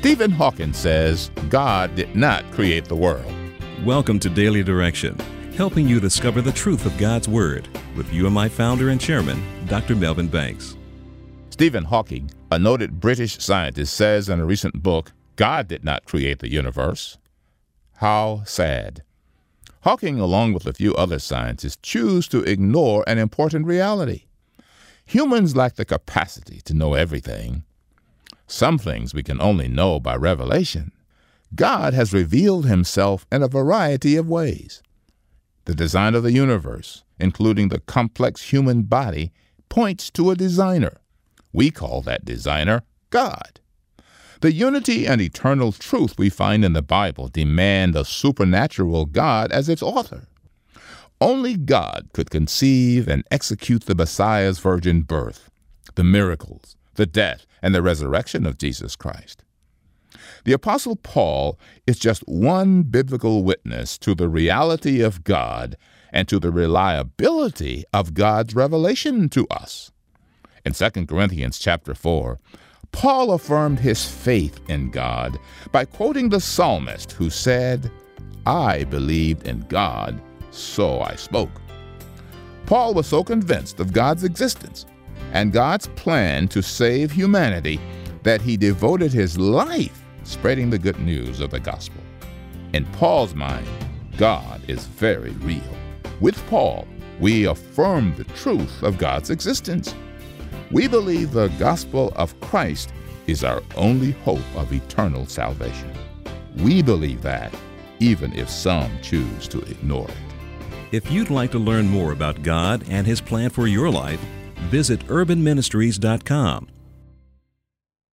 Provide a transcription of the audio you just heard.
Stephen Hawking says God did not create the world. Welcome to Daily Direction, helping you discover the truth of God's Word with UMI founder and chairman, Dr. Melvin Banks. Stephen Hawking, a noted British scientist, says in a recent book, God did not create the universe. How sad. Hawking, along with a few other scientists, choose to ignore an important reality. Humans lack the capacity to know everything. Some things we can only know by revelation. God has revealed himself in a variety of ways. The design of the universe, including the complex human body, points to a designer. We call that designer God. The unity and eternal truth we find in the Bible demand a supernatural God as its author. Only God could conceive and execute the Messiah's virgin birth, the miracles, the death, and the resurrection of Jesus Christ. The Apostle Paul is just one biblical witness to the reality of God and to the reliability of God's revelation to us. In 2 Corinthians chapter 4, Paul affirmed his faith in God by quoting the psalmist who said, "I believed in God, so I spoke." Paul was so convinced of God's existence and God's plan to save humanity that he devoted his life spreading the good news of the gospel. In Paul's mind, God is very real. With Paul, we affirm the truth of God's existence. We believe the gospel of Christ is our only hope of eternal salvation. We believe that, even if some choose to ignore it. If you'd like to learn more about God and His plan for your life, visit urbanministries.com